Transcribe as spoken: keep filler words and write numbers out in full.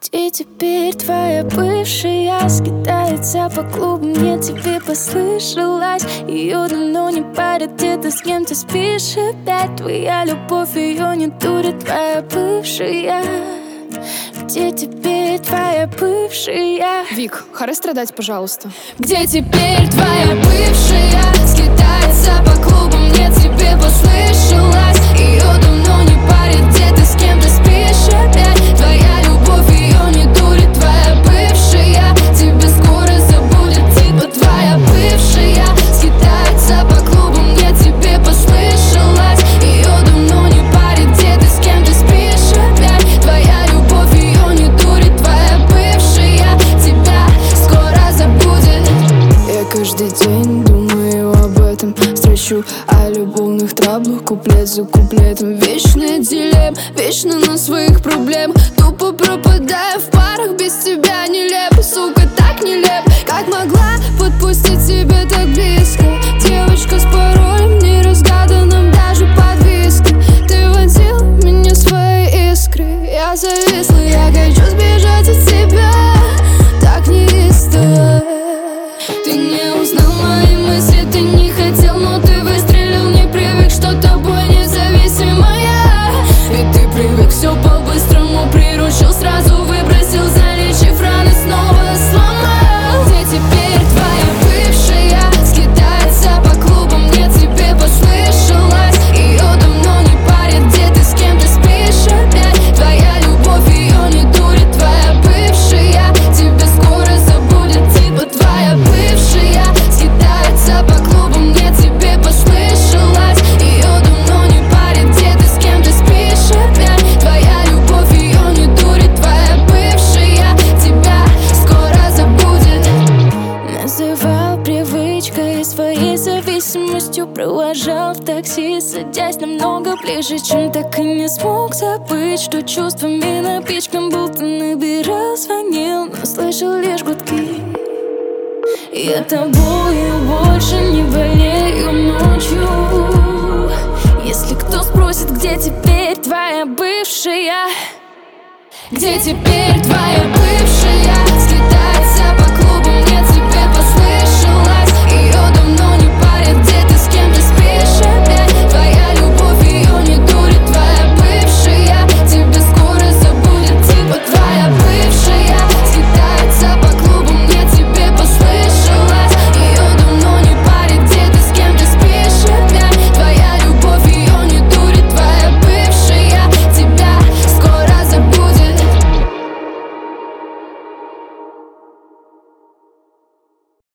Где теперь твоя бывшая? Скитается по клубам, мне тебе послышалась. Ее давно не парят, где-то с кем-то спишь опять. Твоя любовь, ее не дурит, твоя бывшая. Где теперь твоя бывшая? Вик, харе страдать, пожалуйста. Где теперь твоя бывшая? Скитается по клубам, мне тебе послышалась. Ее давно не парит, где ты с кем-то спишь опять. Твоя любовь, ее не дурит, твоя бывшая. Тебя скоро забудет, типа твоя бывшая. Скитается по клубам, мне тебе послышалась. Ее давно не парит, где ты с кем-то спишь опять. Твоя любовь, ее не дурит, твоя бывшая. Тебя скоро забудет. Я каждый день думаю об этом, строчу о любовных траблах, куплет за куплетом. Вечная дилемма, вечно на своих проблемах. Тупо пропадаю в парах, без тебя нелепо. Сука, так нелепо, как могла подпустить тебя так близко. Девочка с паролем неразгаданным, даже под виски. Ты водил меня своей искрой, я зависла. Я хочу сбежать от тебя, так неистово. Ты не узнал мои мысли, ты не хотел, но ты выстрелил. Не привык, что тобой независимая. Ведь ты привык все по-быстрому, приручил, сразу выбросил, залечив раны, снова сломал. Где теперь твоя бывшая? Скитается по клубам, мне тебе послышалась. Ее давно не парит, где ты с кем-то спишь опять. Твоя любовь, ее не дурит, твоя бывшая. Тебя скоро забудет, типа твоя бывшая. Скитается по клубам, мне тебе послышалась. Ее давно не парит, где ты с кем-то спишь опять. Твоя любовь, ее не дурит, твоя бывшая. Тебя скоро забудет. Называл привычкой своей зависимостью. Провожал в такси, садясь намного ближе, чем так и не смог забыть, что чувствами напичкан, будто набирал, звонил, но слышал лишь гудки. Я тобою больше не болею ночью. Если кто спросит, где теперь твоя бывшая? Где теперь твоя бывшая?